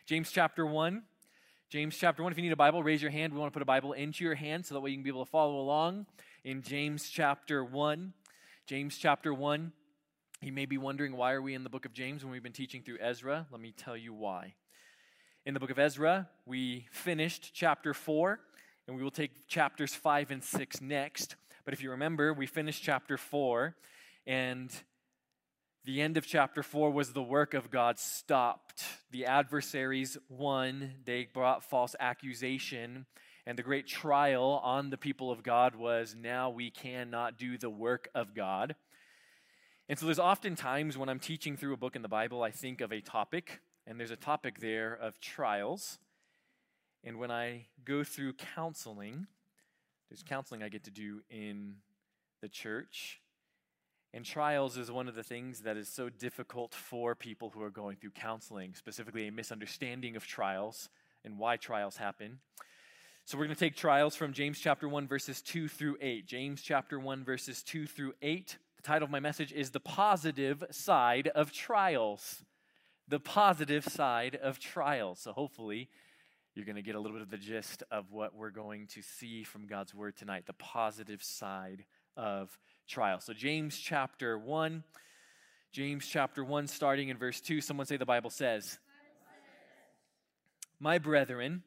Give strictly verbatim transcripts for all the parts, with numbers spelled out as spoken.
James chapter one. James chapter one. If you need a Bible, raise your hand. We want to put a Bible into your hand so that way you can be able to follow along in James chapter one. James chapter one. You may be wondering, why are we in the book of James when we've been teaching through Ezra? Let me tell you why. In the book of Ezra, we finished chapter four, and we will take chapters five and six next. But if you remember, we finished chapter four, and the end of chapter four was the work of God stopped. The adversaries won. They brought false accusation. And the great trial on the people of God was, now we cannot do the work of God. And so there's often times when I'm teaching through a book in the Bible, I think of a topic. And there's a topic there of trials. And when I go through counseling, there's counseling I get to do in the church. And trials is one of the things that is so difficult for people who are going through counseling, specifically a misunderstanding of trials and why trials happen. So we're going to take trials from James chapter one, verses two through eight. James chapter one, verses two through eight. The title of my message is The Positive Side of Trials. The positive side of trials. So hopefully you're going to get a little bit of the gist of what we're going to see from God's word tonight. The positive side of trials. So James chapter one, James chapter one, starting in verse two, someone say the Bible says, "My brethren,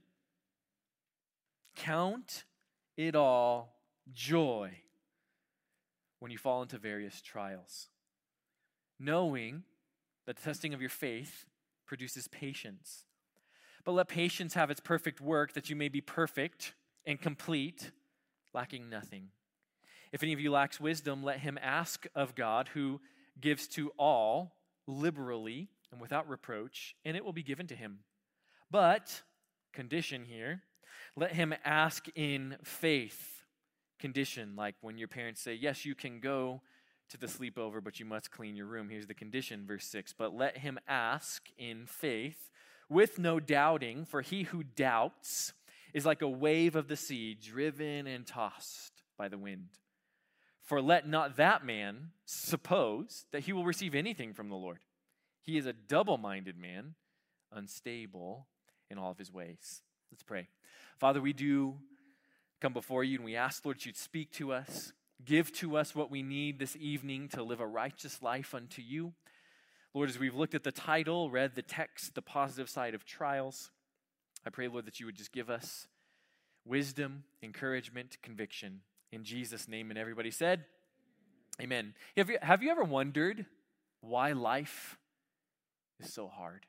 count it all joy when you fall into various trials, knowing that the testing of your faith produces patience. But let patience have its perfect work, that you may be perfect and complete, lacking nothing. If any of you lacks wisdom, let him ask of God, who gives to all liberally and without reproach, and it will be given to him. But," condition here, "let him ask in faith." Condition, like when your parents say, yes, you can go to the sleepover, but you must clean your room. Here's the condition, verse six. "But let him ask in faith, with no doubting, for he who doubts is like a wave of the sea, driven and tossed by the wind. For let not that man suppose that he will receive anything from the Lord. He is a double-minded man, unstable in all of his ways." Let's pray. Father, we do come before you, and we ask, Lord, that you'd speak to us, give to us what we need this evening to live a righteous life unto you. Lord, as we've looked at the title, read the text, the positive side of trials, I pray, Lord, that you would just give us wisdom, encouragement, conviction. In Jesus' name, and everybody said, amen. Have you, have you ever wondered why life is so hard?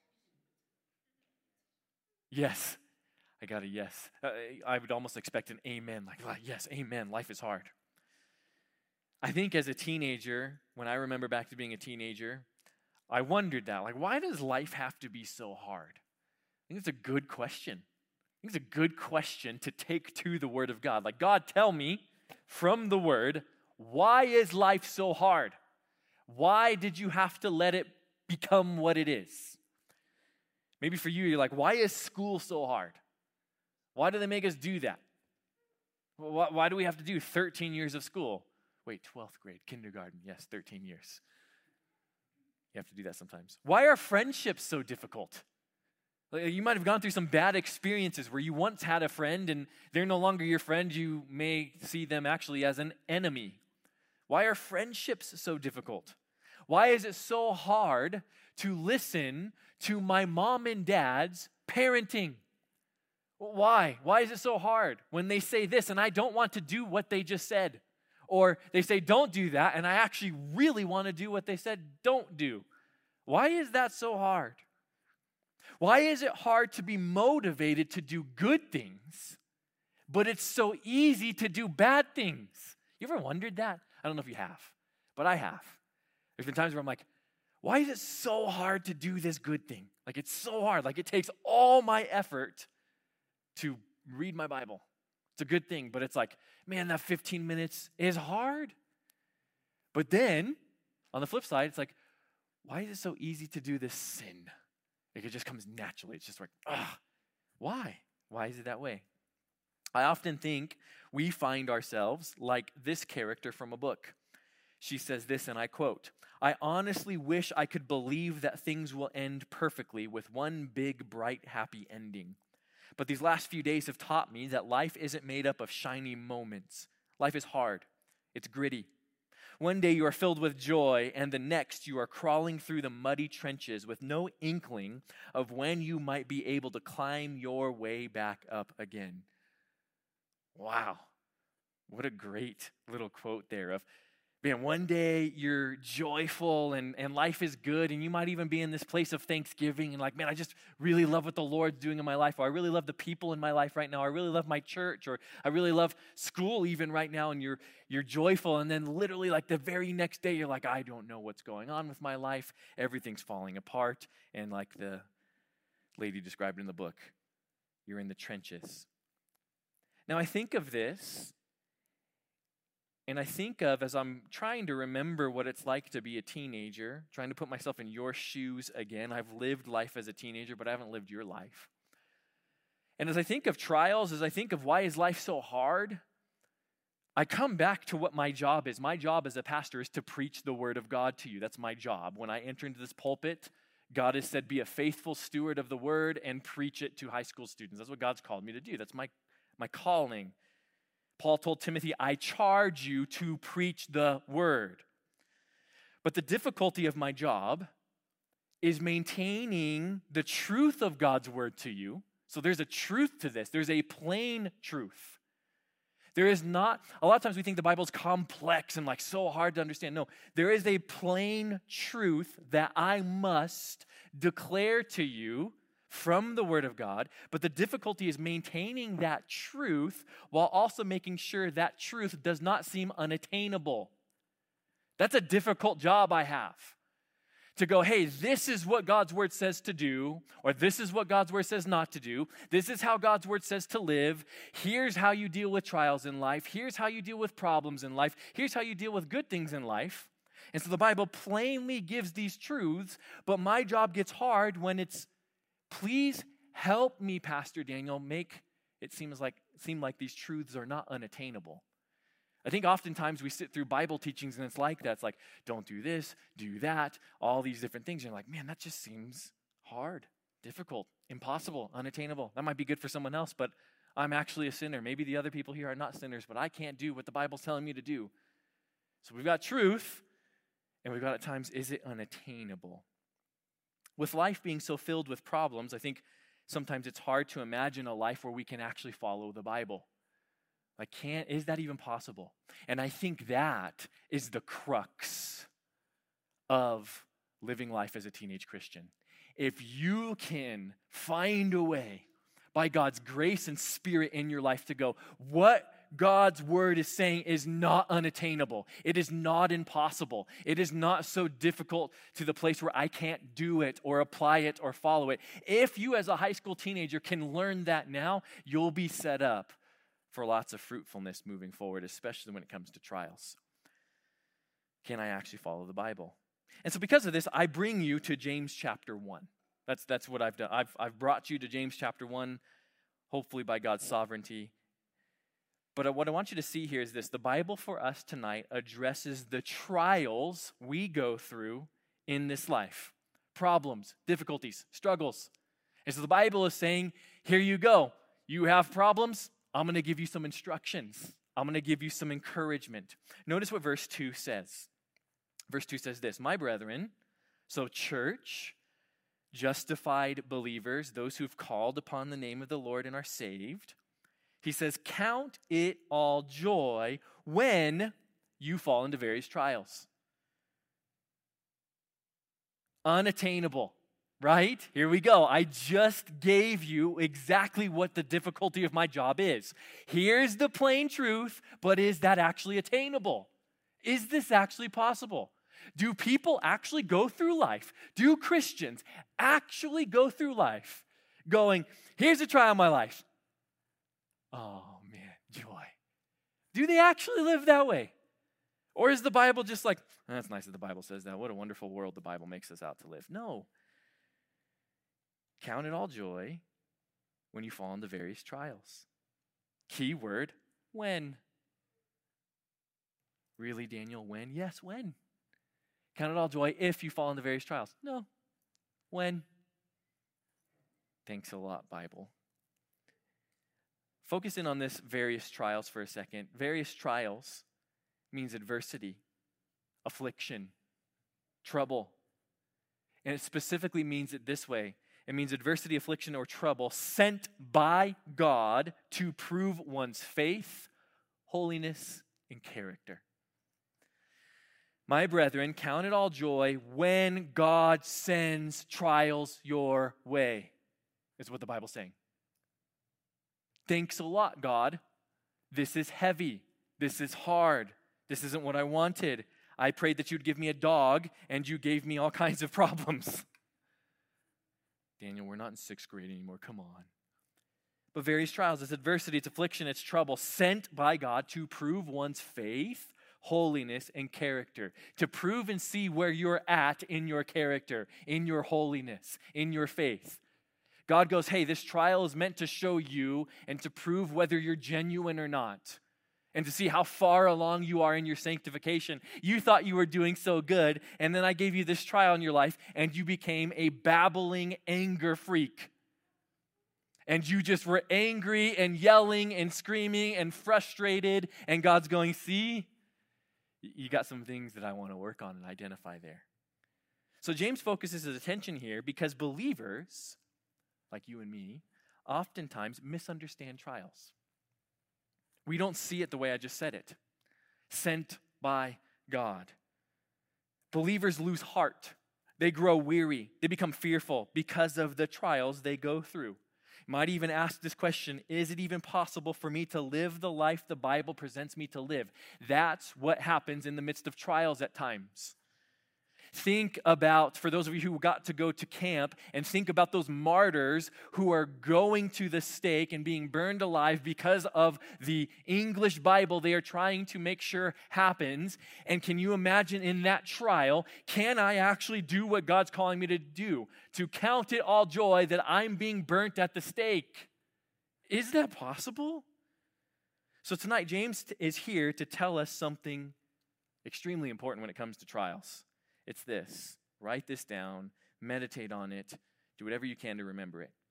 Yes. I got a yes. Uh, I would almost expect an amen, like, like, yes, amen, life is hard. I think as a teenager, when I remember back to being a teenager, I wondered that, like, why does life have to be so hard? I think it's a good question. I think it's a good question to take to the Word of God. Like, God, tell me from the Word, why is life so hard? Why did you have to let it become what it is? Maybe for you, you're like, why is school so hard? Why do they make us do that? Why, why do we have to do thirteen years of school? Wait, twelfth grade, kindergarten, yes, thirteen years. You have to do that sometimes. Why are friendships so difficult? You might have gone through some bad experiences where you once had a friend and they're no longer your friend. You may see them actually as an enemy. Why are friendships so difficult? Why is it so hard to listen to my mom and dad's parenting? Why? Why is it so hard when they say this and I don't want to do what they just said? Or they say don't do that and I actually really want to do what they said don't do. Why is that so hard? Why is it hard to be motivated to do good things, but it's so easy to do bad things? You ever wondered that? I don't know if you have, but I have. There's been times where I'm like, why is it so hard to do this good thing? Like, it's so hard. Like, it takes all my effort to read my Bible. It's a good thing, but it's like, man, that fifteen minutes is hard. But then, on the flip side, it's like, why is it so easy to do this sin? Like, it just comes naturally. It's just like, ah, why? Why is it that way? I often think we find ourselves like this character from a book. She says this, and I quote, "I honestly wish I could believe that things will end perfectly with one big, bright, happy ending. But these last few days have taught me that life isn't made up of shiny moments. Life is hard. It's gritty. One day you are filled with joy, and the next you are crawling through the muddy trenches with no inkling of when you might be able to climb your way back up again." Wow. What a great little quote there of, man, one day you're joyful and, and life is good, and you might even be in this place of thanksgiving and like, man, I just really love what the Lord's doing in my life, or I really love the people in my life right now, I really love my church, or I really love school even right now, and you're you're joyful, and then literally like the very next day you're like, I don't know what's going on with my life, everything's falling apart, and like the lady described in the book, you're in the trenches. Now I think of this, and I think of, as I'm trying to remember what it's like to be a teenager, trying to put myself in your shoes again. I've lived life as a teenager, but I haven't lived your life. And as I think of trials, as I think of why is life so hard, I come back to what my job is. My job as a pastor is to preach the word of God to you. That's my job. When I enter into this pulpit, God has said, be a faithful steward of the word and preach it to high school students. That's what God's called me to do. That's my, my calling. Paul told Timothy, I charge you to preach the word. But the difficulty of my job is maintaining the truth of God's word to you. So there's a truth to this. There's a plain truth. There is not, a lot of times we think the Bible's complex and like so hard to understand. No, there is a plain truth that I must declare to you from the Word of God, but the difficulty is maintaining that truth while also making sure that truth does not seem unattainable. That's a difficult job I have. To go, hey, this is what God's Word says to do, or this is what God's Word says not to do. This is how God's Word says to live. Here's how you deal with trials in life. Here's how you deal with problems in life. Here's how you deal with good things in life. And so the Bible plainly gives these truths, but my job gets hard when it's, please help me, Pastor Daniel, make it seems like seem like these truths are not unattainable. I think oftentimes we sit through Bible teachings and it's like that. It's like, don't do this, do that, all these different things. You're like, man, that just seems hard, difficult, impossible, unattainable. That might be good for someone else, but I'm actually a sinner. Maybe the other people here are not sinners, but I can't do what the Bible's telling me to do. So we've got truth, and we've got at times, is it unattainable? With life being so filled with problems, I think sometimes it's hard to imagine a life where we can actually follow the Bible. Like, can't, is that even possible? And I think that is the crux of living life as a teenage Christian. If you can find a way by God's grace and Spirit in your life to go, what God's word is saying is not unattainable. It is not impossible. It is not so difficult to the place where I can't do it or apply it or follow it. If you as a high school teenager can learn that now, you'll be set up for lots of fruitfulness moving forward, especially when it comes to trials. Can I actually follow the Bible? And so because of this, I bring you to James chapter one. That's, that's what I've done. I've, I've brought you to James chapter one, hopefully by God's sovereignty. But what I want you to see here is this. The Bible for us tonight addresses the trials we go through in this life. Problems, difficulties, struggles. And so the Bible is saying, here you go. You have problems? I'm going to give you some instructions. I'm going to give you some encouragement. Notice what verse two says. Verse two says this, my brethren, so church, justified believers, those who've called upon the name of the Lord and are saved, he says, count it all joy when you fall into various trials. Unattainable, right? Here we go. I just gave you exactly what the difficulty of my job is. Here's the plain truth, but is that actually attainable? Is this actually possible? Do people actually go through life? Do Christians actually go through life going, here's a trial of my life. Oh, man, joy. Do they actually live that way? Or is the Bible just like, oh, that's nice that the Bible says that. What a wonderful world the Bible makes us out to live. No. Count it all joy when you fall into various trials. Key word, when. Really, Daniel, when? Yes, when? Count it all joy if you fall into various trials. No. When? Thanks a lot, Bible. Focus in on this various trials for a second. Various trials means adversity, affliction, trouble. And it specifically means it this way. It means adversity, affliction, or trouble sent by God to prove one's faith, holiness, and character. My brethren, count it all joy when God sends trials your way, is what the Bible's saying. Thanks a lot, God. This is heavy. This is hard. This isn't what I wanted. I prayed that you'd give me a dog, and you gave me all kinds of problems. Daniel, we're not in sixth grade anymore. Come on. But various trials, it's adversity, it's affliction, it's trouble, sent by God to prove one's faith, holiness, and character. To prove and see where you're at in your character, in your holiness, in your faith. God goes, hey, this trial is meant to show you and to prove whether you're genuine or not. And to see how far along you are in your sanctification. You thought you were doing so good, and then I gave you this trial in your life, and you became a babbling anger freak. And you just were angry and yelling and screaming and frustrated, and God's going, see? You got some things that I want to work on and identify there. So James focuses his attention here because believers, like you and me, oftentimes misunderstand trials. We don't see it the way I just said it. Sent by God. Believers lose heart. They grow weary. They become fearful because of the trials they go through. You might even ask this question, is it even possible for me to live the life the Bible presents me to live? That's what happens in the midst of trials at times. Think about, for those of you who got to go to camp, and think about those martyrs who are going to the stake and being burned alive because of the English Bible they are trying to make sure happens. And can you imagine in that trial, can I actually do what God's calling me to do? To count it all joy that I'm being burnt at the stake. Is that possible? So tonight, James is here to tell us something extremely important when it comes to trials. It's this. Write this down. Meditate on it. Do whatever you can to remember it.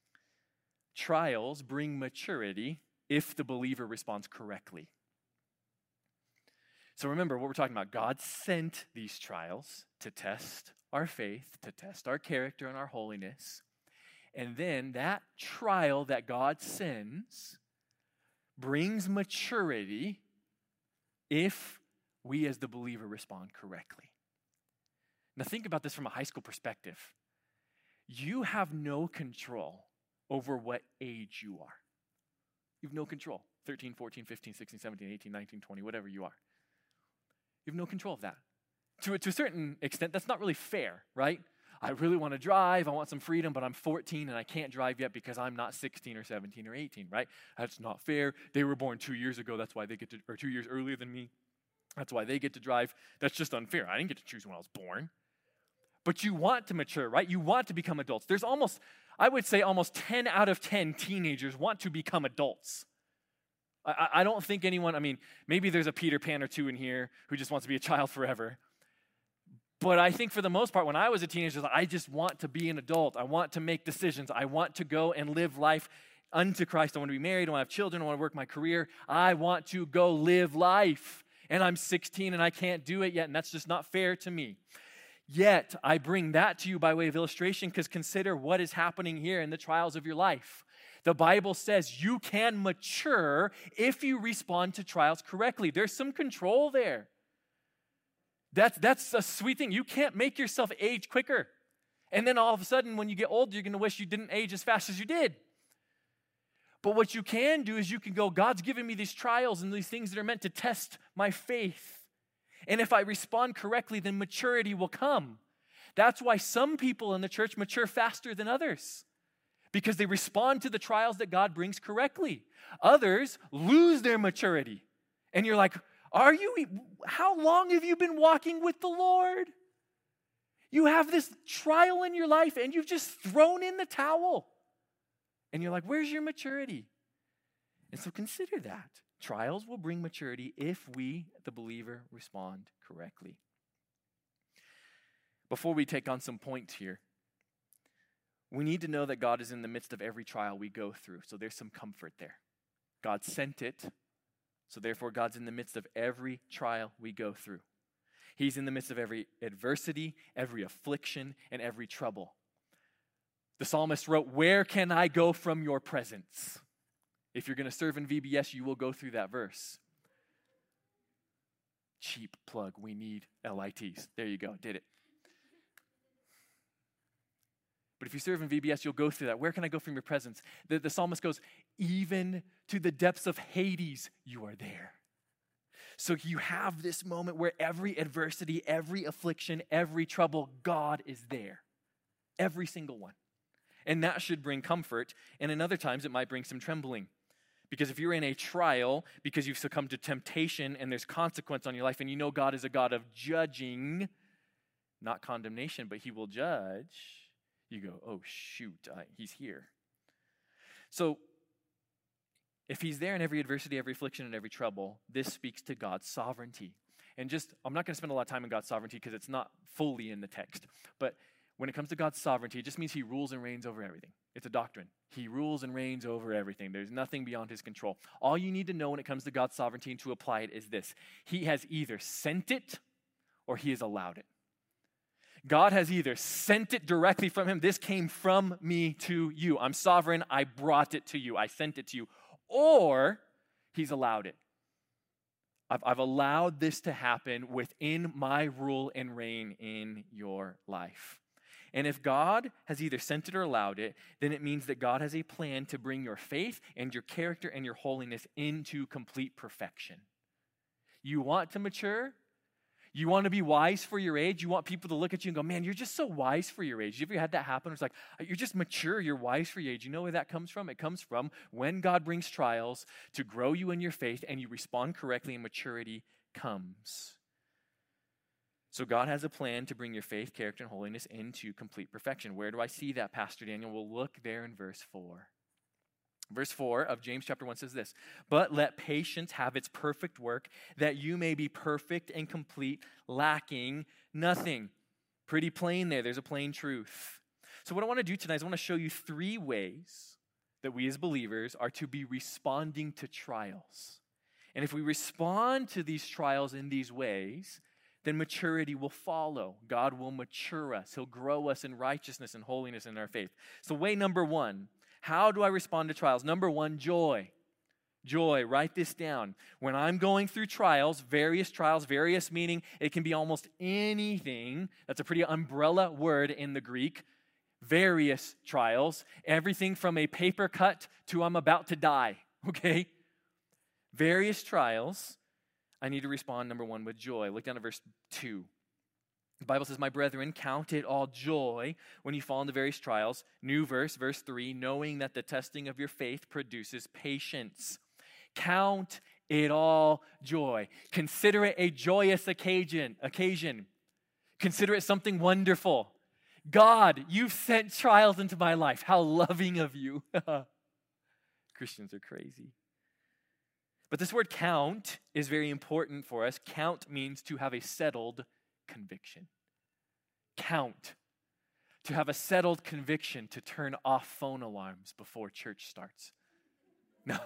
Trials bring maturity if the believer responds correctly. So remember what we're talking about. God sent these trials to test our faith, to test our character and our holiness. And then that trial that God sends brings maturity if we as the believer respond correctly. Now think about this from a high school perspective. You have no control over what age you are. You have no control. thirteen, fourteen, fifteen, sixteen, seventeen, eighteen, nineteen, twenty, whatever you are. You have no control of that. To a, to a certain extent, that's not really fair, right? I really want to drive, I want some freedom, but I'm fourteen and I can't drive yet because I'm not sixteen or seventeen or eighteen, right? That's not fair. They were born two years ago, that's why they get to, or two years earlier than me. That's why they get to drive. That's just unfair. I didn't get to choose when I was born. But you want to mature, right? You want to become adults. There's almost, I would say almost ten out of ten teenagers want to become adults. I, I don't think anyone, I mean, maybe there's a Peter Pan or two in here who just wants to be a child forever. But I think for the most part, when I was a teenager, I just want to be an adult. I want to make decisions. I want to go and live life unto Christ. I want to be married. I want to have children. I want to work my career. I want to go live life. And I'm sixteen and I can't do it yet, and that's just not fair to me. Yet, I bring that to you by way of illustration because consider what is happening here in the trials of your life. The Bible says you can mature if you respond to trials correctly. There's some control there. That's, that's a sweet thing. You can't make yourself age quicker. And then all of a sudden, when you get older, you're going to wish you didn't age as fast as you did. But what you can do is you can go, God's given me these trials and these things that are meant to test my faith. And if I respond correctly, then maturity will come. That's why some people in the church mature faster than others, because they respond to the trials that God brings correctly. Others lose their maturity. And you're like, are you, how long have you been walking with the Lord? You have this trial in your life and you've just thrown in the towel. And you're like, where's your maturity? And so consider that. Trials will bring maturity if we, the believer, respond correctly. Before we take on some points here, we need to know that God is in the midst of every trial we go through. So there's some comfort there. God sent it, so therefore God's in the midst of every trial we go through. He's in the midst of every adversity, every affliction, and every trouble. The psalmist wrote, "Where can I go from your presence?" If you're going to serve in V B S, you will go through that verse. Cheap plug. We need L I Ts. There you go. Did it. But if you serve in V B S, you'll go through that. Where can I go from your presence? The, the psalmist goes, even to the depths of Hades, you are there. So you have this moment where every adversity, every affliction, every trouble, God is there. Every single one. And that should bring comfort. And in other times, it might bring some trembling. Because if you're in a trial, because you've succumbed to temptation and there's consequence on your life, and you know God is a God of judging, not condemnation, but he will judge, you go, oh, shoot, uh, he's here. So if he's there in every adversity, every affliction, and every trouble, this speaks to God's sovereignty. And just, I'm not going to spend a lot of time on God's sovereignty because it's not fully in the text. But when it comes to God's sovereignty, it just means he rules and reigns over everything. It's a doctrine. He rules and reigns over everything. There's nothing beyond his control. All you need to know when it comes to God's sovereignty and to apply it is this. He has either sent it or he has allowed it. God has either sent it directly from him. This came from me to you. I'm sovereign. I brought it to you. I sent it to you. Or he's allowed it. I've, I've allowed this to happen within my rule and reign in your life. And if God has either sent it or allowed it, then it means that God has a plan to bring your faith and your character and your holiness into complete perfection. You want to mature? You want to be wise for your age? You want people to look at you and go, man, you're just so wise for your age. Have you ever had that happen? It's like, you're just mature, you're wise for your age. You know where that comes from? It comes from when God brings trials to grow you in your faith and you respond correctly and maturity comes. So God has a plan to bring your faith, character, and holiness into complete perfection. Where do I see that, Pastor Daniel? We'll look there in verse four. Verse four of James chapter one says this, but let patience have its perfect work, that you may be perfect and complete, lacking nothing. Pretty plain there. There's a plain truth. So what I want to do tonight is I want to show you three ways that we as believers are to be responding to trials. And if we respond to these trials in these ways, then maturity will follow. God will mature us. He'll grow us in righteousness and holiness in our faith. So way number one, how do I respond to trials? Number one, joy. Joy, write this down. When I'm going through trials, various trials, various meaning, it can be almost anything. That's a pretty umbrella word in the Greek. Various trials, everything from a paper cut to I'm about to die, okay? Various trials, I need to respond, number one, with joy. Look down at verse two. The Bible says, my brethren, count it all joy when you fall into various trials. New verse, verse three, knowing that the testing of your faith produces patience. Count it all joy. Consider it a joyous occasion. occasion. Consider it something wonderful. God, you've sent trials into my life. How loving of you. Christians are crazy. But this word count is very important for us. Count means to have a settled conviction. Count. To have a settled conviction to turn off phone alarms before church starts. No,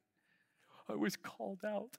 I was called out.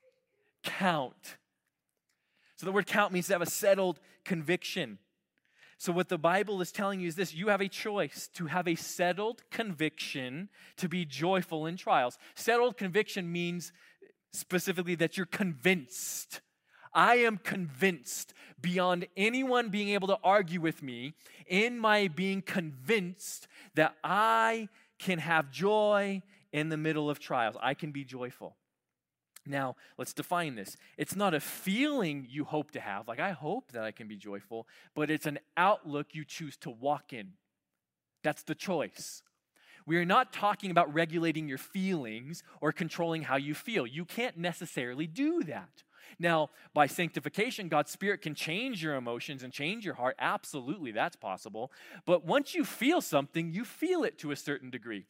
Count. So the word count means to have a settled conviction. So what the Bible is telling you is this: you have a choice to have a settled conviction to be joyful in trials. Settled conviction means specifically that you're convinced. I am convinced beyond anyone being able to argue with me in my being convinced that I can have joy in the middle of trials. I can be joyful. Now, let's define this. It's not a feeling you hope to have, like I hope that I can be joyful, but it's an outlook you choose to walk in. That's the choice. We are not talking about regulating your feelings or controlling how you feel. You can't necessarily do that. Now, by sanctification, God's Spirit can change your emotions and change your heart. Absolutely, that's possible. But once you feel something, you feel it to a certain degree.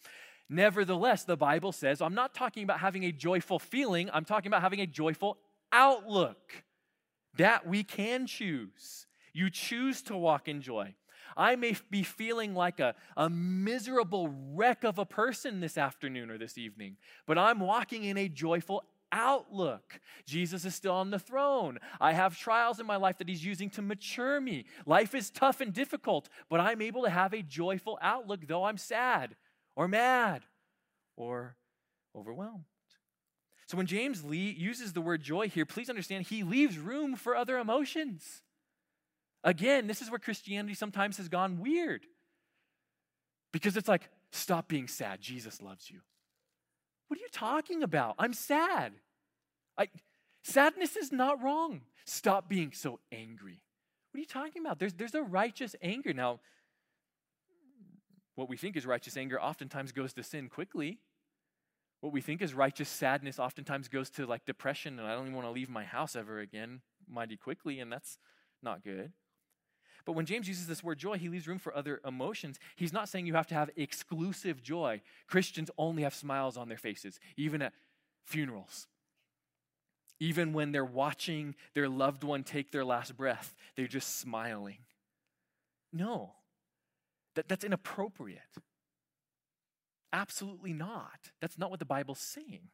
Nevertheless, the Bible says, I'm not talking about having a joyful feeling, I'm talking about having a joyful outlook that we can choose. You choose to walk in joy. I may be feeling like a, a miserable wreck of a person this afternoon or this evening, but I'm walking in a joyful outlook. Jesus is still on the throne. I have trials in my life that he's using to mature me. Life is tough and difficult, but I'm able to have a joyful outlook though I'm sad or mad or overwhelmed. So when James le- uses the word joy here, please understand he leaves room for other emotions. Again, this is where Christianity sometimes has gone weird. Because it's like, stop being sad. Jesus loves you. What are you talking about? I'm sad. I, sadness is not wrong. Stop being so angry. What are you talking about? There's, there's a righteous anger. Now, what we think is righteous anger oftentimes goes to sin quickly. What we think is righteous sadness oftentimes goes to like depression and I don't even want to leave my house ever again mighty quickly, and that's not good. But when James uses this word joy, he leaves room for other emotions. He's not saying you have to have exclusive joy. Christians only have smiles on their faces, even at funerals. Even when they're watching their loved one take their last breath, they're just smiling. No, that, that's inappropriate. Absolutely not. That's not what the Bible's saying.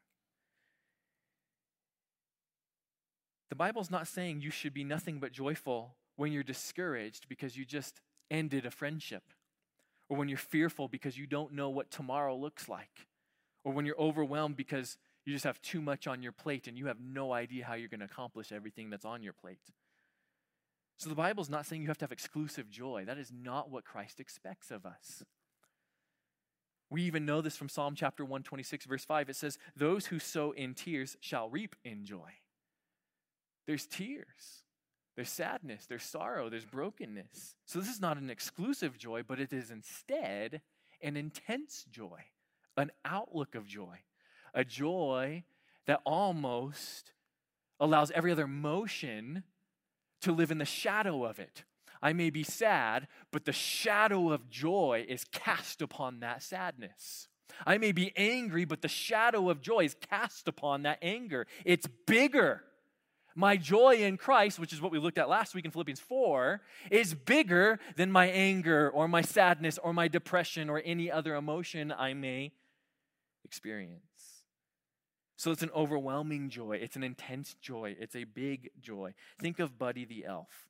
The Bible's not saying you should be nothing but joyful when you're discouraged because you just ended a friendship, or when you're fearful because you don't know what tomorrow looks like, or when you're overwhelmed because you just have too much on your plate and you have no idea how you're going to accomplish everything that's on your plate. So the Bible's not saying you have to have exclusive joy. That is not what Christ expects of us. We even know this from Psalm chapter one twenty-six, verse five. It says, those who sow in tears shall reap in joy. There's tears. There's sadness, there's sorrow, there's brokenness. So this is not an exclusive joy, but it is instead an intense joy, an outlook of joy, a joy that almost allows every other emotion to live in the shadow of it. I may be sad, but the shadow of joy is cast upon that sadness. I may be angry, but the shadow of joy is cast upon that anger. It's bigger. My joy in Christ, which is what we looked at last week in Philippians four, is bigger than my anger or my sadness or my depression or any other emotion I may experience. So it's an overwhelming joy. It's an intense joy. It's a big joy. Think of Buddy the elf.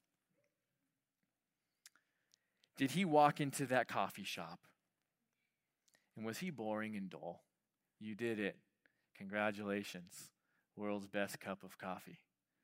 Did he walk into that coffee shop? And was he boring and dull? You did it. Congratulations. World's best cup of coffee.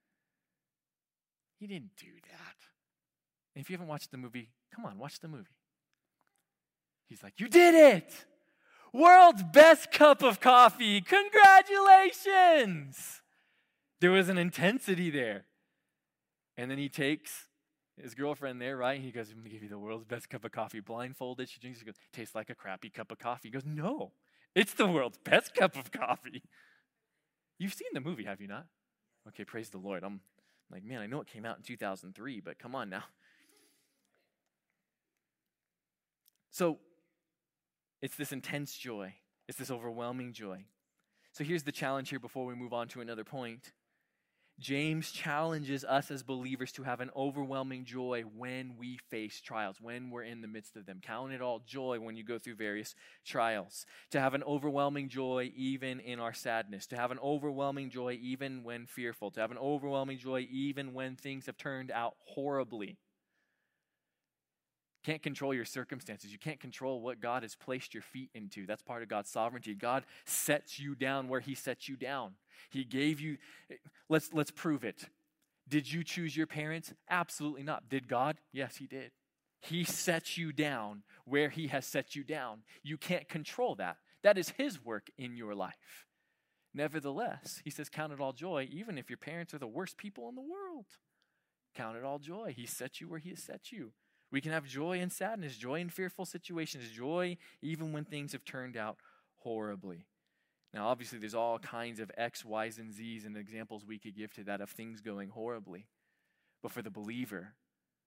He didn't do that. And if you haven't watched the movie, come on, watch the movie. He's like, you did it! World's best cup of coffee! Congratulations! There was an intensity there. And then he takes his girlfriend there, right? He goes, I'm going to give you the world's best cup of coffee. Blindfolded, she drinks, she goes, tastes like a crappy cup of coffee. He goes, no, it's the world's best cup of coffee. You've seen the movie, have you not? Okay, praise the Lord. I'm like, man, I know it came out in two thousand three, but come on now. So it's this intense joy. It's this overwhelming joy. So here's the challenge here before we move on to another point. James challenges us as believers to have an overwhelming joy when we face trials, when we're in the midst of them. Count it all joy when you go through various trials. To have an overwhelming joy even in our sadness. To have an overwhelming joy even when fearful. To have an overwhelming joy even when things have turned out horribly. Can't control your circumstances. You can't control what God has placed your feet into. That's part of God's sovereignty. God sets you down where he sets you down. He gave you, let's, let's prove it. Did you choose your parents? Absolutely not. Did God? Yes, he did. He sets you down where he has set you down. You can't control that. That is his work in your life. Nevertheless, he says, count it all joy, even if your parents are the worst people in the world. Count it all joy. He set you where he has set you. We can have joy in sadness, joy in fearful situations, joy even when things have turned out horribly. Now, obviously, there's all kinds of X, Y's, and Z's and examples we could give to that of things going horribly. But for the believer,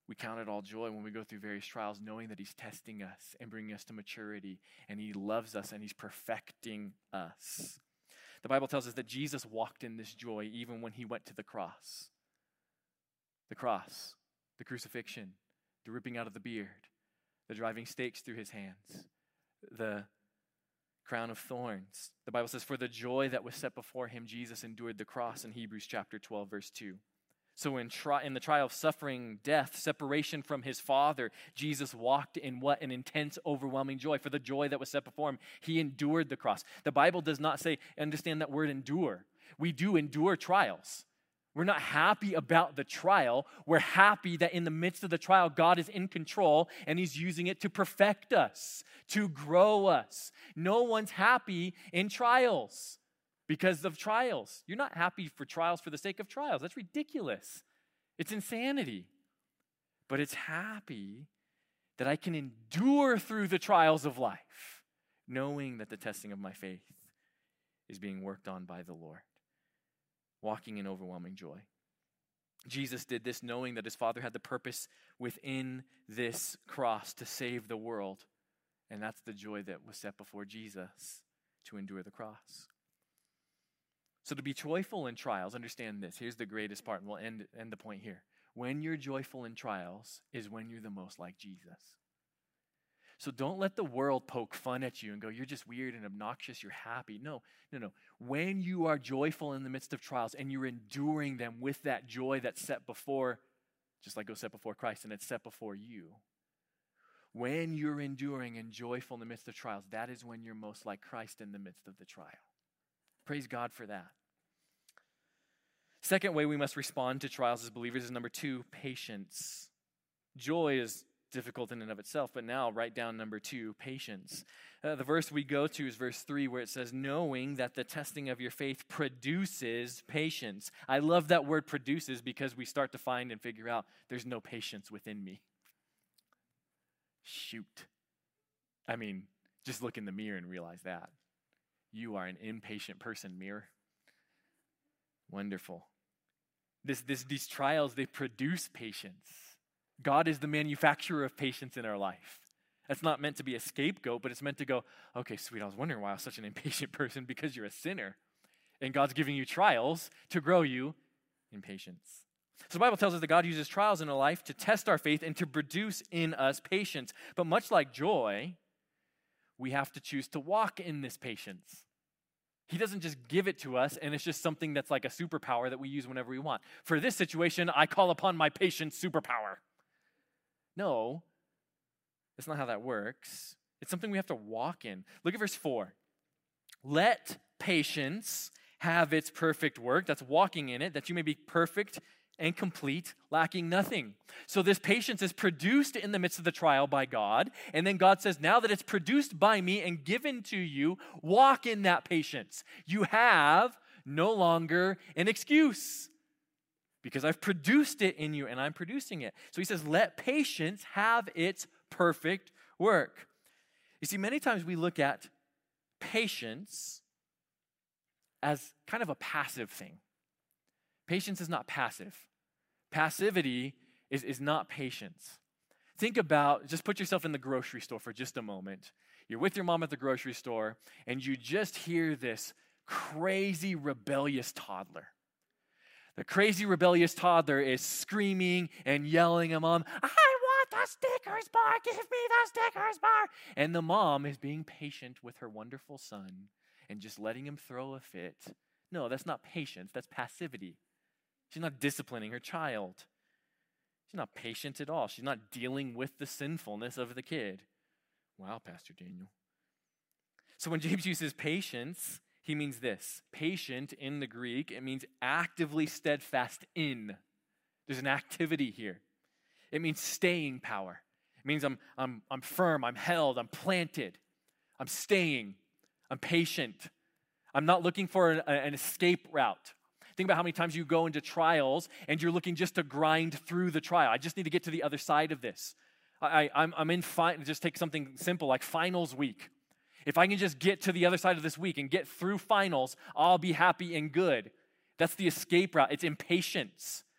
We count it all joy when we go through various trials, knowing that he's testing us and bringing us to maturity, and he loves us and he's perfecting us. The Bible tells us that Jesus walked in this joy even when he went to the cross. The cross, the crucifixion, the ripping out of the beard, the driving stakes through his hands, the crown of thorns. The Bible says, for the joy that was set before him, Jesus endured the cross in Hebrews chapter twelve, verse two. So in, tri- in the trial of suffering, death, separation from his Father, Jesus walked in what? An intense, overwhelming joy. For the joy that was set before him, he endured the cross. The Bible does not say, understand that word endure. We do endure trials. We're not happy about the trial. We're happy that in the midst of the trial, God is in control and he's using it to perfect us, to grow us. No one's happy in trials because of trials. You're not happy for trials for the sake of trials. That's ridiculous. It's insanity. But it's happy that I can endure through the trials of life, knowing that the testing of my faith is being worked on by the Lord. Walking in overwhelming joy. Jesus did this knowing that his Father had the purpose within this cross to save the world. And that's the joy that was set before Jesus, to endure the cross. So to be joyful in trials, understand this. Here's the greatest part, and we'll end, end the point here. When you're joyful in trials is when you're the most like Jesus. So don't let the world poke fun at you and go, you're just weird and obnoxious, you're happy. No, no, no. When you are joyful in the midst of trials and you're enduring them with that joy that's set before, just like it was set before Christ and it's set before you. When you're enduring and joyful in the midst of trials, that is when you're most like Christ in the midst of the trial. Praise God for that. Second way we must respond to trials as believers is number two, patience. Joy is difficult in and of itself, but now write down number two, patience. Uh, the verse we go to is verse three, where it says, knowing that the testing of your faith produces patience. I love that word produces because we start to find and figure out there's no patience within me. Shoot. I mean, just look in the mirror and realize that. You are an impatient person, mirror. Wonderful. This, this, these trials, they produce patience. God is the manufacturer of patience in our life. That's not meant to be a scapegoat, but it's meant to go, okay, sweet, I was wondering why I was such an impatient person, because you're a sinner. And God's giving you trials to grow you in patience. So the Bible tells us that God uses trials in our life to test our faith and to produce in us patience. But much like joy, we have to choose to walk in this patience. He doesn't just give it to us, and it's just something that's like a superpower that we use whenever we want. For this situation, I call upon my patience superpower. No, that's not how that works. It's something we have to walk in. Look at verse four. Let patience have its perfect work. That's walking in it, that you may be perfect and complete, lacking nothing. So this patience is produced in the midst of the trial by God. And then God says, now that it's produced by me and given to you, walk in that patience. You have no longer an excuse, because I've produced it in you and I'm producing it. So he says, let patience have its perfect work. You see, many times we look at patience as kind of a passive thing. Patience is not passive. Passivity is, is not patience. Think about, just put yourself in the grocery store for just a moment. You're with your mom at the grocery store, and you just hear this crazy, rebellious toddler. The crazy, rebellious toddler is screaming and yelling at mom, I want the Snickers bar, give me the Snickers bar. And the mom is being patient with her wonderful son and just letting him throw a fit. No, that's not patience, that's passivity. She's not disciplining her child. She's not patient at all. She's not dealing with the sinfulness of the kid. Wow, Pastor Daniel. So when James uses patience, he means this. Patient in the Greek, it means actively steadfast in. There's an activity here. It means staying power. It means I'm, I'm, I'm firm, I'm held, I'm planted. I'm staying. I'm patient. I'm not looking for an, an escape route. Think about how many times you go into trials and you're looking just to grind through the trial. I just need to get to the other side of this. I, I, I'm, I'm in, fi- just take something simple like finals week. If I can just get to the other side of this week and get through finals, I'll be happy and good. That's the escape route. It's impatience.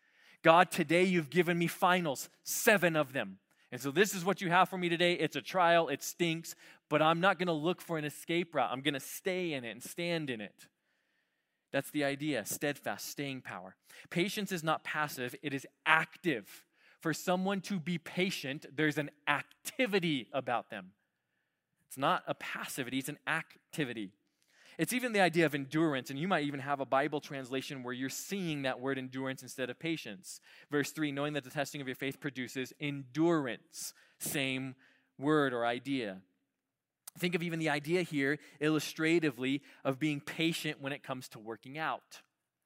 God, today you've given me finals, seven of them. And so this is what you have for me today. It's a trial, it stinks, but I'm not going to look for an escape route. I'm going to stay in it and stand in it. That's the idea, steadfast, staying power. Patience is not passive, it is active. For someone to be patient, there's an activity about them. It's not a passivity, it's an activity. It's even the idea of endurance, and you might even have a Bible translation where you're seeing that word endurance instead of patience. Verse three, knowing that the testing of your faith produces endurance. Same word or idea. Think of even the idea here, illustratively, of being patient when it comes to working out.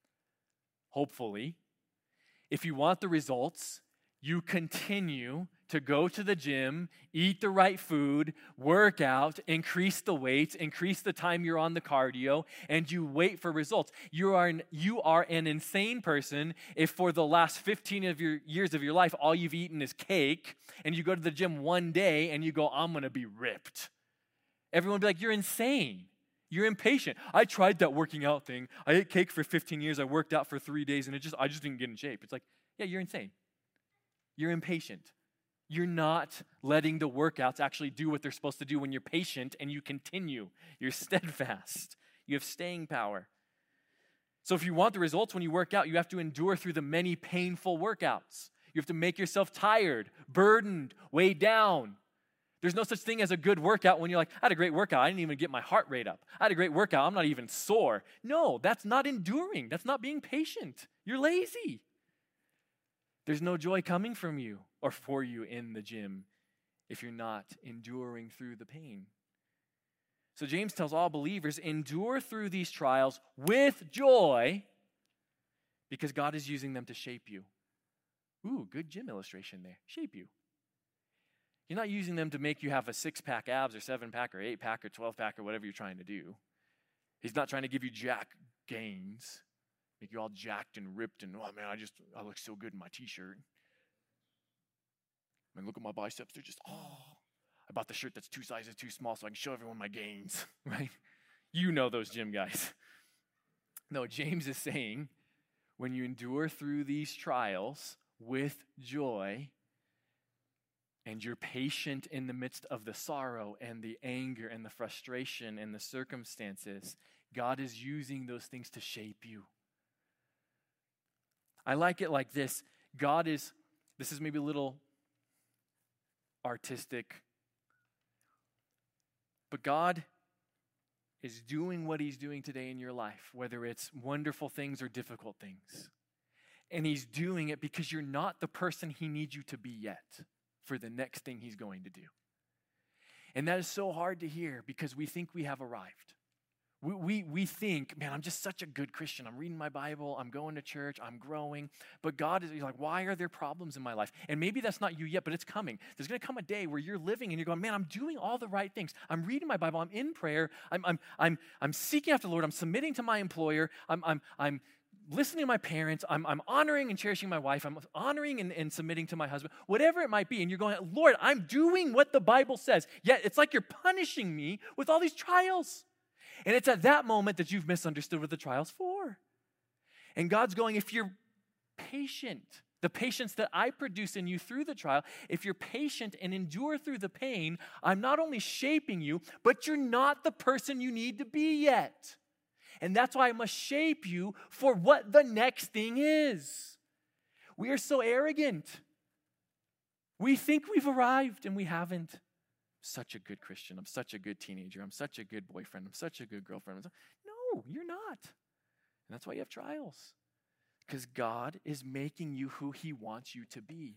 Hopefully, if you want the results, you continue to go to the gym, eat the right food, work out, increase the weights, increase the time you're on the cardio, and you wait for results. You are an, you are an insane person if for the last fifteen of your years of your life, all you've eaten is cake, and you go to the gym one day and you go, I'm going to be ripped. Everyone would be like, you're insane. You're impatient. I tried that working out thing. I ate cake for fifteen years. I worked out for three days, and it just I just didn't get in shape. It's like, yeah, you're insane. You're impatient. You're not letting the workouts actually do what they're supposed to do when you're patient and you continue. You're steadfast. You have staying power. So if you want the results when you work out, you have to endure through the many painful workouts. You have to make yourself tired, burdened, weighed down. There's no such thing as a good workout when you're like, I had a great workout. I didn't even get my heart rate up. I had a great workout. I'm not even sore. No, that's not enduring. That's not being patient. You're lazy. There's no joy coming from you or for you in the gym if you're not enduring through the pain. So James tells all believers, endure through these trials with joy because God is using them to shape you. Ooh, good gym illustration there. Shape you. You're not using them to make you have a six-pack abs or seven-pack or eight-pack or twelve-pack or whatever you're trying to do. He's not trying to give you jack gains. Make you all jacked and ripped and, oh man, I just, I look so good in my t-shirt. I mean, look at my biceps. They're just, oh. I bought the shirt that's two sizes too small so I can show everyone my gains, right? You know those gym guys. No, James is saying, when you endure through these trials with joy, and you're patient in the midst of the sorrow and the anger and the frustration and the circumstances, God is using those things to shape you. I like it like this. God is, this is maybe a little artistic, but God is doing what he's doing today in your life, whether it's wonderful things or difficult things. And he's doing it because you're not the person he needs you to be yet for the next thing he's going to do. And that is so hard to hear because we think we have arrived. We, we we think, man, I'm just such a good Christian. I'm reading my Bible. I'm going to church. I'm growing. But God is like, why are there problems in my life? And maybe that's not you yet, but it's coming. There's going to come a day where you're living and you're going, man, I'm doing all the right things. I'm reading my Bible. I'm in prayer. I'm I'm I'm I'm seeking after the Lord. I'm submitting to my employer. I'm I'm I'm listening to my parents. I'm I'm honoring and cherishing my wife. I'm honoring and, and submitting to my husband. Whatever it might be. And you're going, Lord, I'm doing what the Bible says. Yet it's like you're punishing me with all these trials. And it's at that moment that you've misunderstood what the trial's for. And God's going, if you're patient, the patience that I produce in you through the trial, if you're patient and endure through the pain, I'm not only shaping you, but you're not the person you need to be yet. And that's why I must shape you for what the next thing is. We are so arrogant. We think we've arrived and we haven't. Such a good Christian. I'm such a good teenager. I'm such a good boyfriend. I'm such a good girlfriend. No, you're not. And that's why you have trials. Because God is making you who he wants you to be.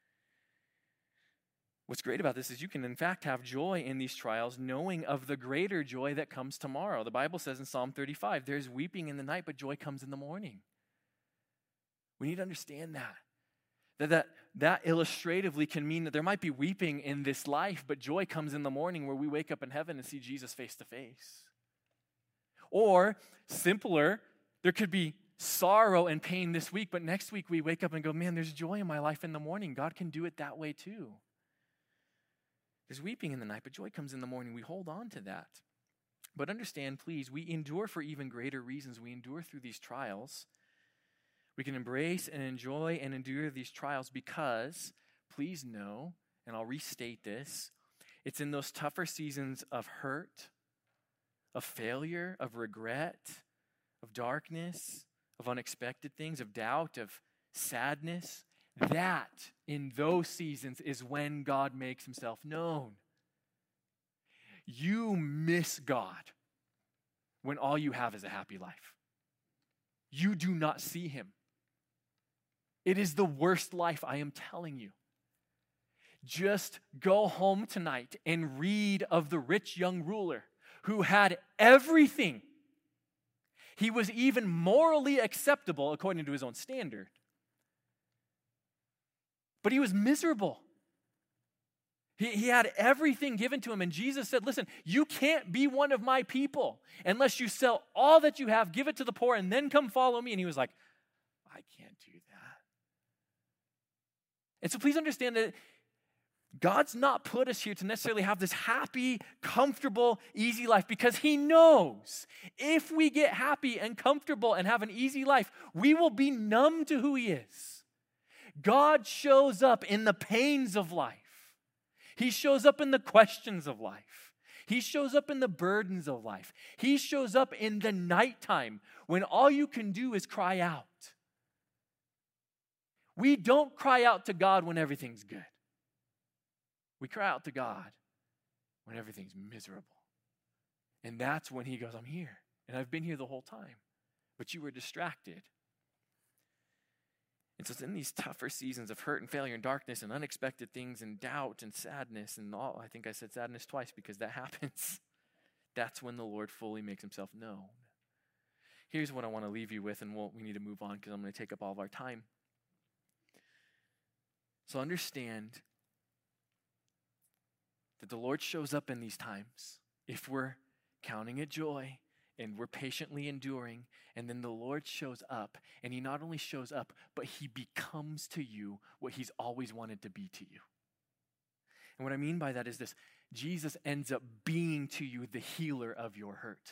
What's great about this is you can, in fact, have joy in these trials, knowing of the greater joy that comes tomorrow. The Bible says in Psalm thirty-five, there's weeping in the night, but joy comes in the morning. We need to understand that. That, that that illustratively can mean that there might be weeping in this life, but joy comes in the morning where we wake up in heaven and see Jesus face to face. Or, simpler, there could be sorrow and pain this week, but next week we wake up and go, man, there's joy in my life in the morning. God can do it that way too. There's weeping in the night, but joy comes in the morning. We hold on to that. But understand, please, we endure for even greater reasons. We endure through these trials. We can embrace and enjoy and endure these trials because, please know, and I'll restate this, it's in those tougher seasons of hurt, of failure, of regret, of darkness, of unexpected things, of doubt, of sadness, that in those seasons is when God makes himself known. You miss God when all you have is a happy life. You do not see him. It is the worst life, I am telling you. Just go home tonight and read of the rich young ruler who had everything. He was even morally acceptable according to his own standard. But he was miserable. He, he had everything given to him. And Jesus said, listen, you can't be one of my people unless you sell all that you have, give it to the poor, and then come follow me. And he was like, I can't do that. And so please understand that God's not put us here to necessarily have this happy, comfortable, easy life, because he knows if we get happy and comfortable and have an easy life, we will be numb to who he is. God shows up in the pains of life. He shows up in the questions of life. He shows up in the burdens of life. He shows up in the nighttime when all you can do is cry out. We don't cry out to God when everything's good. We cry out to God when everything's miserable. And that's when he goes, I'm here. And I've been here the whole time. But you were distracted. And so it's in these tougher seasons of hurt and failure and darkness and unexpected things and doubt and sadness and all, I think I said sadness twice because that happens. That's when the Lord fully makes himself known. Here's what I want to leave you with, and we'll, we need to move on because I'm going to take up all of our time. So understand that the Lord shows up in these times if we're counting it joy and we're patiently enduring, and then the Lord shows up, and he not only shows up, but he becomes to you what he's always wanted to be to you. And what I mean by that is this: Jesus ends up being to you the healer of your hurt.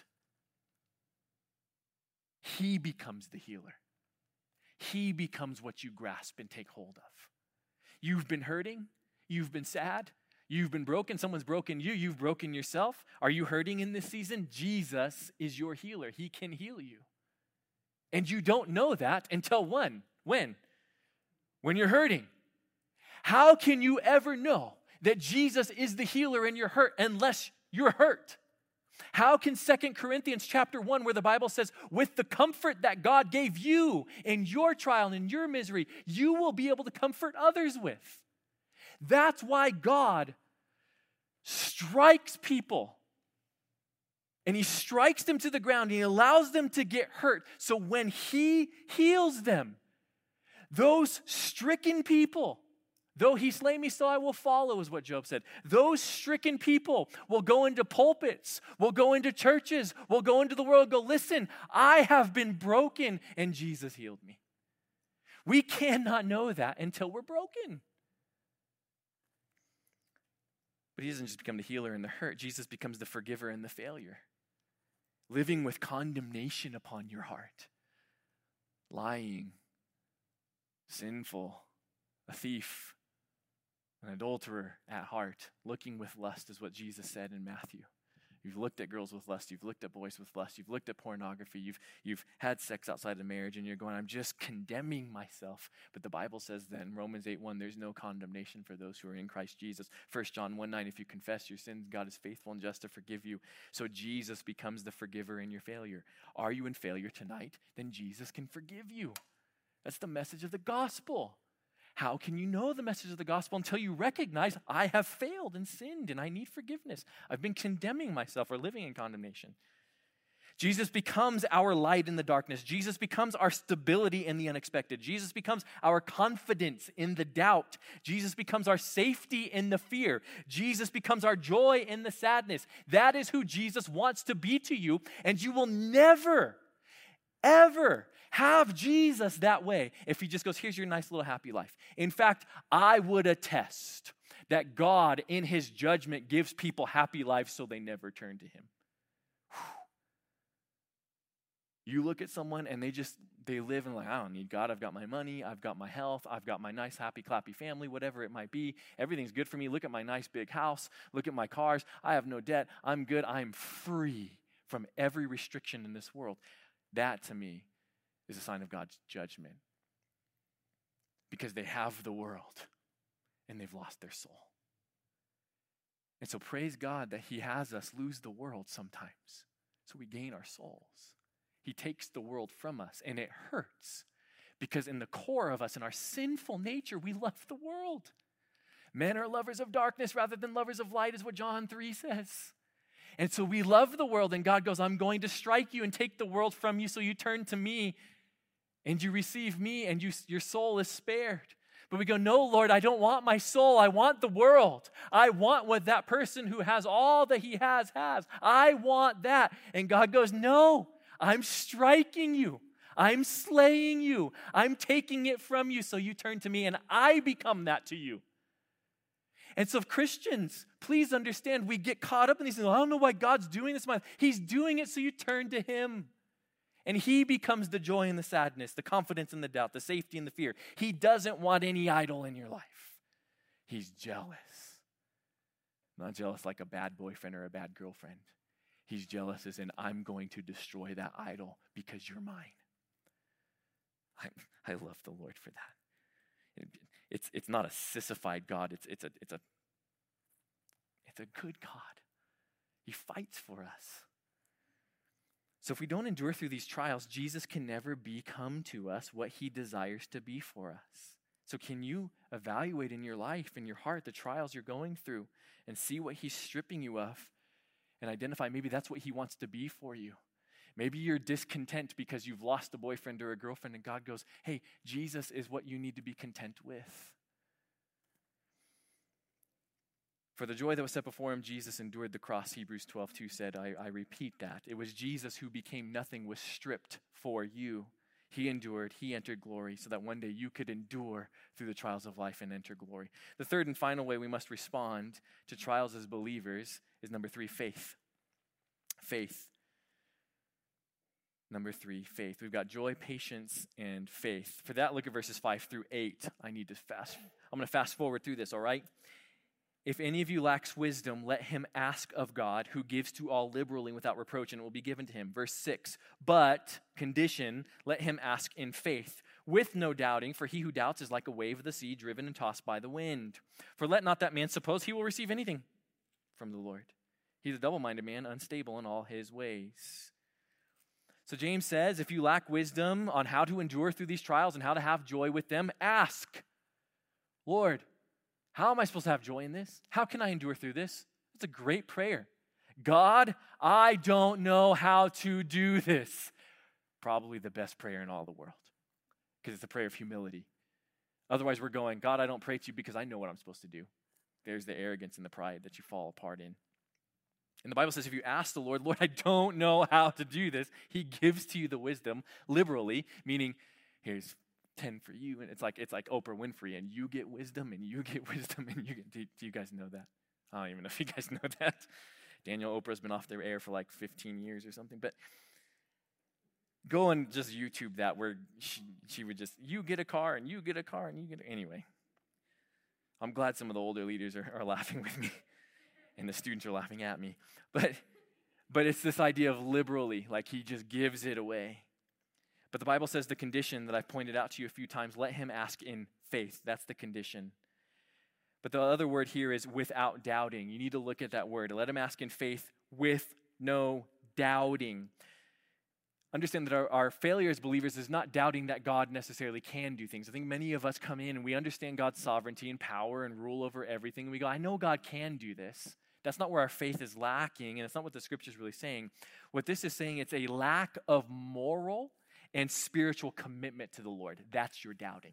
He becomes the healer. He becomes what you grasp and take hold of. You've been hurting, you've been sad, you've been broken, someone's broken you, you've broken yourself. Are you hurting in this season? Jesus is your healer. He can heal you. And you don't know that until when? When? When you're hurting. How can you ever know that Jesus is the healer in your hurt unless you're hurt? How can Second Corinthians chapter one, where the Bible says, with the comfort that God gave you in your trial and in your misery, you will be able to comfort others with? That's why God strikes people. And he strikes them to the ground. And he allows them to get hurt. So when he heals them, those stricken people, though he slay me, so I will follow, is what Job said. Those stricken people will go into pulpits, will go into churches, will go into the world, go, listen, I have been broken and Jesus healed me. We cannot know that until we're broken. But he doesn't just become the healer in the hurt. Jesus becomes the forgiver in the failure. Living with condemnation upon your heart. Lying, sinful, a thief, an adulterer at heart, looking with lust is what Jesus said in Matthew. You've looked at girls with lust. You've looked at boys with lust. You've looked at pornography. You've, you've had sex outside of marriage, and you're going, I'm just condemning myself. But the Bible says then, Romans eight one, there's no condemnation for those who are in Christ Jesus. First John one nine, if you confess your sins, God is faithful and just to forgive you. So Jesus becomes the forgiver in your failure. Are you in failure tonight? Then Jesus can forgive you. That's the message of the gospel. How can you know the message of the gospel until you recognize I have failed and sinned and I need forgiveness? I've been condemning myself or living in condemnation. Jesus becomes our light in the darkness. Jesus becomes our stability in the unexpected. Jesus becomes our confidence in the doubt. Jesus becomes our safety in the fear. Jesus becomes our joy in the sadness. That is who Jesus wants to be to you, and you will never, ever have Jesus that way if he just goes, here's your nice little happy life. In fact, I would attest that God in his judgment gives people happy lives so they never turn to him. Whew. You look at someone and they just, they live in like, I don't need God. I've got my money. I've got my health. I've got my nice, happy, clappy family, whatever it might be. Everything's good for me. Look at my nice big house. Look at my cars. I have no debt. I'm good. I'm free from every restriction in this world. That to me is a sign of God's judgment. Because they have the world and they've lost their soul. And so praise God that he has us lose the world sometimes so we gain our souls. He takes the world from us, and it hurts because in the core of us, in our sinful nature, we love the world. Men are lovers of darkness rather than lovers of light is what John three says. And so we love the world, and God goes, I'm going to strike you and take the world from you so you turn to me and you receive me and you, your soul is spared. But we go, no, Lord, I don't want my soul. I want the world. I want what that person who has all that he has has. I want that. And God goes, no, I'm striking you. I'm slaying you. I'm taking it from you so you turn to me and I become that to you. And so Christians, please understand, we get caught up in these things. I don't know why God's doing this. He's doing it so you turn to him. And he becomes the joy and the sadness, the confidence and the doubt, the safety and the fear. He doesn't want any idol in your life. He's jealous. Not jealous like a bad boyfriend or a bad girlfriend. He's jealous as in, I'm going to destroy that idol because you're mine. I, I love the Lord for that. It, it's, it's not a sissified God. It's, it's, a, it's, a, it's a good God. He fights for us. So if we don't endure through these trials, Jesus can never become to us what he desires to be for us. So can you evaluate in your life, in your heart, the trials you're going through and see what he's stripping you of and identify maybe that's what he wants to be for you. Maybe you're discontent because you've lost a boyfriend or a girlfriend and God goes, hey, Jesus is what you need to be content with. For the joy that was set before him, Jesus endured the cross. Hebrews twelve two said, I, I repeat that. It was Jesus who became nothing, was stripped for you. He endured, he entered glory so that one day you could endure through the trials of life and enter glory. The third and final way we must respond to trials as believers is number three, faith. Faith. Number three, faith. We've got joy, patience, and faith. For that, look at verses five through eight. I need to fast. I'm going to fast forward through this, all right? If any of you lacks wisdom, let him ask of God, who gives to all liberally without reproach, and it will be given to him. Verse six, but, condition, let him ask in faith, with no doubting, for he who doubts is like a wave of the sea driven and tossed by the wind. For let not that man suppose he will receive anything from the Lord. He's a double-minded man, unstable in all his ways. So James says, if you lack wisdom on how to endure through these trials and how to have joy with them, ask, Lord, how am I supposed to have joy in this? How can I endure through this? It's a great prayer. God, I don't know how to do this. Probably the best prayer in all the world because it's a prayer of humility. Otherwise, we're going, God, I don't pray to you because I know what I'm supposed to do. There's the arrogance and the pride that you fall apart in. And the Bible says if you ask the Lord, Lord, I don't know how to do this, he gives to you the wisdom liberally, meaning here's ten for you, and it's like it's like Oprah Winfrey, and you get wisdom, and you get wisdom, and you get. Do, do you guys know that? I don't even know if you guys know that. Daniel Oprah's been off their air for like fifteen years or something, but go and just YouTube that where she, she would just you get a car, and you get a car, and you get a, anyway. I'm glad some of the older leaders are, are laughing with me, and the students are laughing at me, but but it's this idea of liberally, like he just gives it away. But the Bible says the condition that I've pointed out to you a few times, let him ask in faith. That's the condition. But the other word here is without doubting. You need to look at that word. Let him ask in faith with no doubting. Understand that our, our failure as believers is not doubting that God necessarily can do things. I think many of us come in and we understand God's sovereignty and power and rule over everything. And we go, I know God can do this. That's not where our faith is lacking, and it's not what the scripture is really saying. What this is saying, it's a lack of moral and spiritual commitment to the Lord. That's your doubting.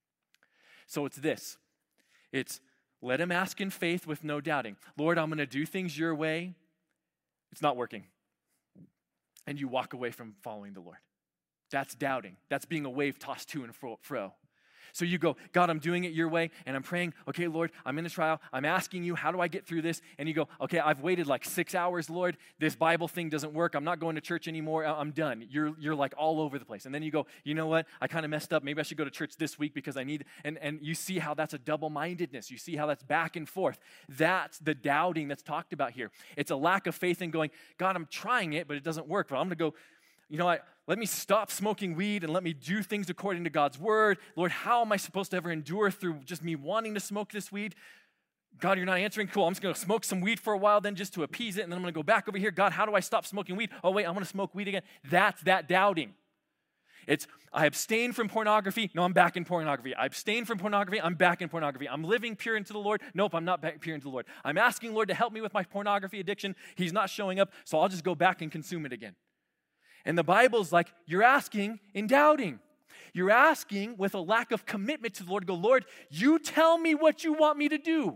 So it's this. It's let him ask in faith with no doubting. Lord, I'm going to do things your way. It's not working. And you walk away from following the Lord. That's doubting. That's being a wave tossed to and fro. So you go, God, I'm doing it your way, and I'm praying, okay, Lord, I'm in the trial. I'm asking you, how do I get through this? And you go, okay, I've waited like six hours, Lord. This Bible thing doesn't work. I'm not going to church anymore. I'm done. You're you're like all over the place. And then you go, you know what? I kind of messed up. Maybe I should go to church this week because I need, and, and you see how that's a double-mindedness. You see how that's back and forth. That's the doubting that's talked about here. It's a lack of faith in going, God, I'm trying it, but it doesn't work. But I'm going to go, you know what? Let me stop smoking weed and let me do things according to God's word. Lord, how am I supposed to ever endure through just me wanting to smoke this weed? God, you're not answering. Cool, I'm just going to smoke some weed for a while then just to appease it, and then I'm going to go back over here. God, how do I stop smoking weed? Oh, wait, I'm going to smoke weed again. That's that doubting. It's, I abstain from pornography. No, I'm back in pornography. I abstain from pornography. I'm back in pornography. I'm living pure into the Lord. Nope, I'm not back pure into the Lord. I'm asking Lord to help me with my pornography addiction. He's not showing up, so I'll just go back and consume it again. And the Bible's like, you're asking in doubting. You're asking with a lack of commitment to the Lord. Go, Lord, you tell me what you want me to do.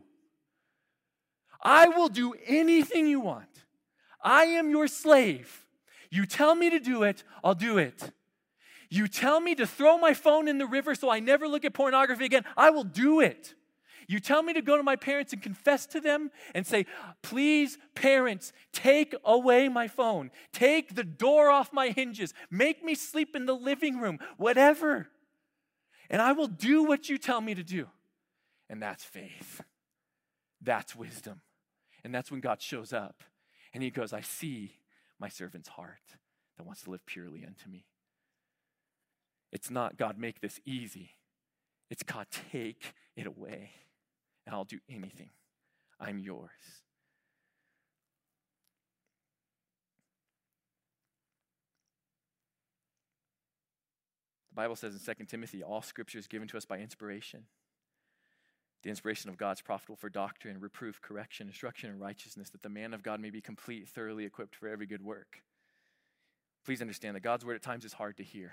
I will do anything you want. I am your slave. You tell me to do it, I'll do it. You tell me to throw my phone in the river so I never look at pornography again, I will do it. You tell me to go to my parents and confess to them and say, please, parents, take away my phone. Take the door off my hinges. Make me sleep in the living room, whatever. And I will do what you tell me to do. And that's faith. That's wisdom. And that's when God shows up. And he goes, I see my servant's heart that wants to live purely unto me. It's not, God, make this easy. It's, God, take it away. And I'll do anything. I'm yours. The Bible says in Second Timothy, all scripture is given to us by inspiration. The inspiration of God is profitable for doctrine, reproof, correction, instruction, and righteousness, that the man of God may be complete, thoroughly equipped for every good work. Please understand that God's word at times is hard to hear.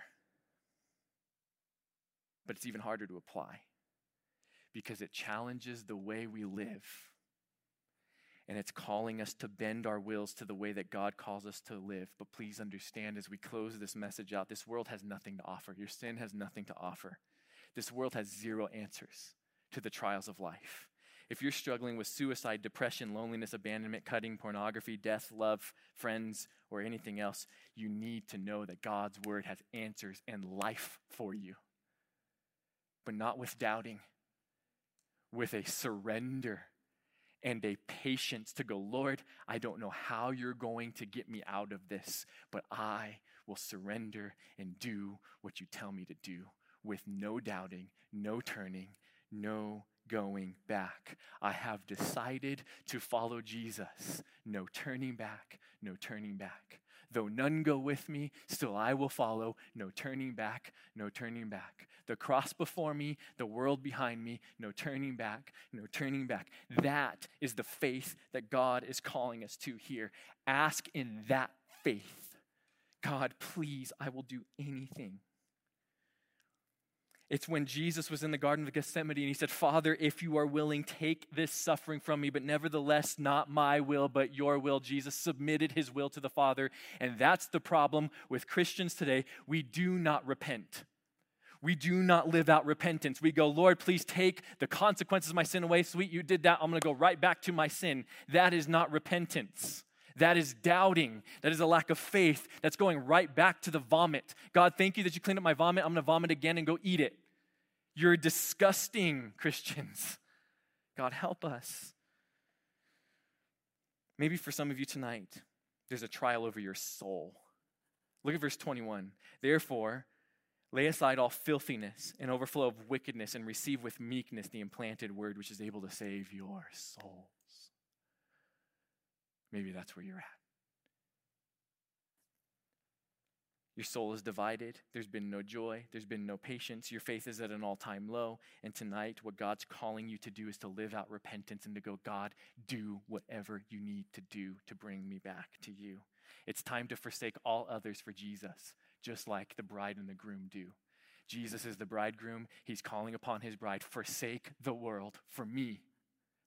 But it's even harder to apply. Because it challenges the way we live. And it's calling us to bend our wills to the way that God calls us to live. But please understand, as we close this message out, this world has nothing to offer. Your sin has nothing to offer. This world has zero answers to the trials of life. If you're struggling with suicide, depression, loneliness, abandonment, cutting, pornography, death, love, friends, or anything else, you need to know that God's word has answers and life for you. But not with doubting. With a surrender and a patience to go, Lord, I don't know how you're going to get me out of this, but I will surrender and do what you tell me to do with no doubting, no turning, no going back. I have decided to follow Jesus. No turning back, no turning back. Though none go with me, still I will follow. No turning back, no turning back. The cross before me, the world behind me, no turning back, no turning back. That is the faith that God is calling us to here. Ask in that faith. God, please, I will do anything. It's when Jesus was in the Garden of Gethsemane and he said, Father, if you are willing, take this suffering from me, but nevertheless, not my will, but your will. Jesus submitted his will to the Father, and that's the problem with Christians today. We do not repent. We do not live out repentance. We go, Lord, please take the consequences of my sin away. Sweet, you did that. I'm going to go right back to my sin. That is not repentance. That is doubting. That is a lack of faith. That's going right back to the vomit. God, thank you that you cleaned up my vomit. I'm going to vomit again and go eat it. You're disgusting, Christians. God, help us. Maybe for some of you tonight, there's a trial over your soul. Look at verse twenty-one. Therefore, lay aside all filthiness and overflow of wickedness and receive with meekness the implanted word which is able to save your souls. Maybe that's where you're at. Your soul is divided. There's been no joy. There's been no patience. Your faith is at an all-time low. And tonight, what God's calling you to do is to live out repentance and to go, God, do whatever you need to do to bring me back to you. It's time to forsake all others for Jesus, just like the bride and the groom do. Jesus is the bridegroom. He's calling upon his bride, forsake the world for me.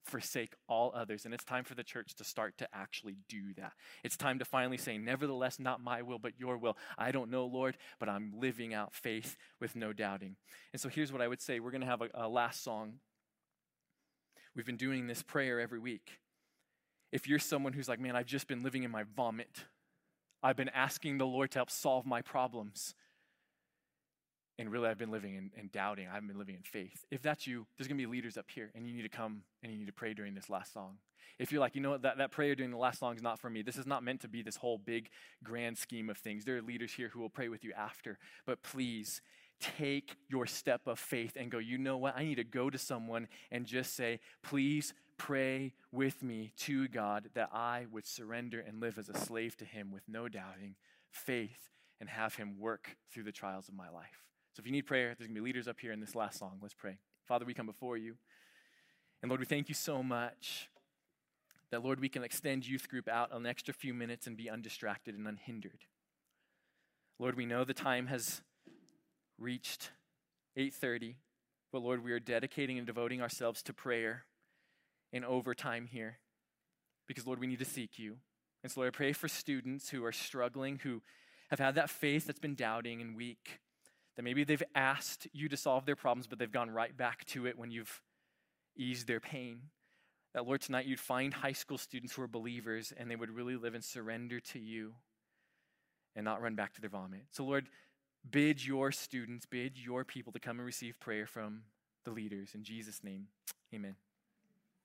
forsake all others. And it's time for the church to start to actually do that. It's time to finally say, nevertheless, not my will, but your will. I don't know, Lord, but I'm living out faith with no doubting. And so here's what I would say. We're going to have a, a last song. We've been doing this prayer every week. If you're someone who's like, man, I've just been living in my vomit. I've been asking the Lord to help solve my problems. And really, I've been living in, in doubting. I haven't been living in faith. If that's you, there's going to be leaders up here, and you need to come and you need to pray during this last song. If you're like, you know what, that, that prayer during the last song is not for me. This is not meant to be this whole big, grand scheme of things. There are leaders here who will pray with you after. But please, take your step of faith and go, you know what, I need to go to someone and just say, please pray with me to God that I would surrender and live as a slave to him with no doubting, faith, and have him work through the trials of my life. So if you need prayer, there's going to be leaders up here in this last song. Let's pray. Father, we come before you. And Lord, we thank you so much that, Lord, we can extend youth group out an extra few minutes and be undistracted and unhindered. Lord, we know the time has reached eight thirty, but Lord, we are dedicating and devoting ourselves to prayer in overtime here because, Lord, we need to seek you. And so, Lord, I pray for students who are struggling, who have had that faith that's been doubting and weak, that maybe they've asked you to solve their problems, but they've gone right back to it when you've eased their pain. That, Lord, tonight you'd find high school students who are believers and they would really live in surrender to you and not run back to their vomit. So, Lord, bid your students, bid your people to come and receive prayer from the leaders. In Jesus' name, amen.